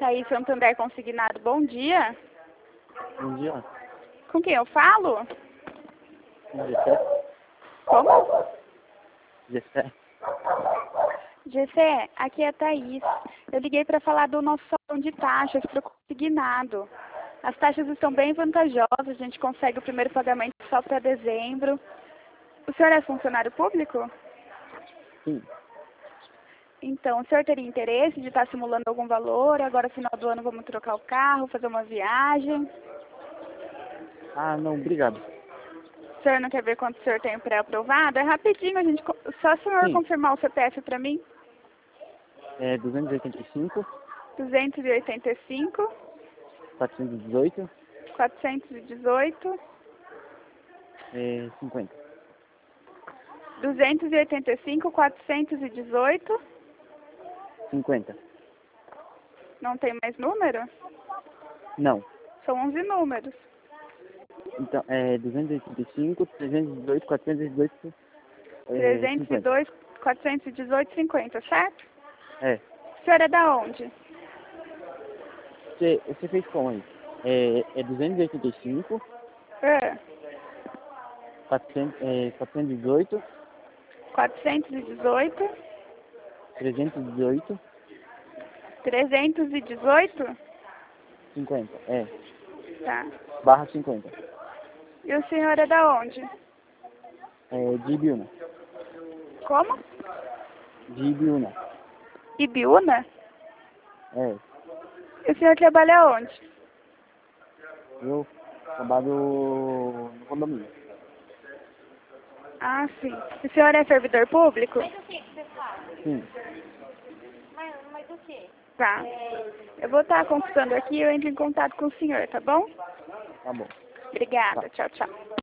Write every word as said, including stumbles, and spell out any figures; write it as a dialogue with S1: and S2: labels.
S1: Thaís Santander Consignado, bom dia.
S2: Bom dia.
S1: Com quem eu falo?
S2: Gessé.
S1: Como?
S2: Gessé.
S1: Gessé, aqui é a Thaís. Eu liguei para falar do nosso salão de taxas para o consignado. As taxas estão bem vantajosas, a gente consegue o primeiro pagamento só para dezembro. O senhor é funcionário público?
S2: Sim.
S1: Então, o senhor teria interesse de estar simulando algum valor? Agora, no final do ano, vamos trocar o carro, fazer uma viagem.
S2: Ah, não, obrigado.
S1: O senhor não quer ver quanto o senhor tem pré-aprovado? É rapidinho, a gente, só o senhor
S2: Sim.
S1: confirmar o C P F para mim.
S2: É duzentos e oitenta e cinco,
S1: duzentos e oitenta e cinco,
S2: quatrocentos e dezoito,
S1: quatrocentos e dezoito,
S2: é, cinquenta.
S1: duzentos e oitenta e cinco, quatrocentos e dezoito.
S2: cinquenta.
S1: Não tem mais número?
S2: Não.
S1: São onze números.
S2: Então, é duzentos e oitenta e cinco, trezentos e dezoito, quatrocentos e dezoito, é,
S1: trezentos e
S2: cinquenta.
S1: dois, quatrocentos e dezoito, cinquenta, certo?
S2: É.
S1: O senhor é da onde?
S2: Você, você fez como aí? É, é duzentos e oitenta e cinco,
S1: É.
S2: quatrocentos, é, quatrocentos e dezoito,
S1: quatrocentos e dezoito,
S2: trezentos e dezoito,
S1: trezentos e dezoito?
S2: cinquenta. É.
S1: Tá.
S2: Barra cinquenta.
S1: E o senhor é da onde?
S2: É, de Ibiúna.
S1: Como?
S2: De Ibiúna.
S1: Ibiúna?
S2: É.
S1: E o senhor trabalha onde?
S2: Eu trabalho no condomínio.
S1: Ah, sim. O senhor é servidor público?
S2: Sim.
S1: Tá. Eu vou estar consultando aqui e eu entro em contato com o senhor, tá bom?
S2: Tá bom.
S1: Obrigada. Tchau, tchau.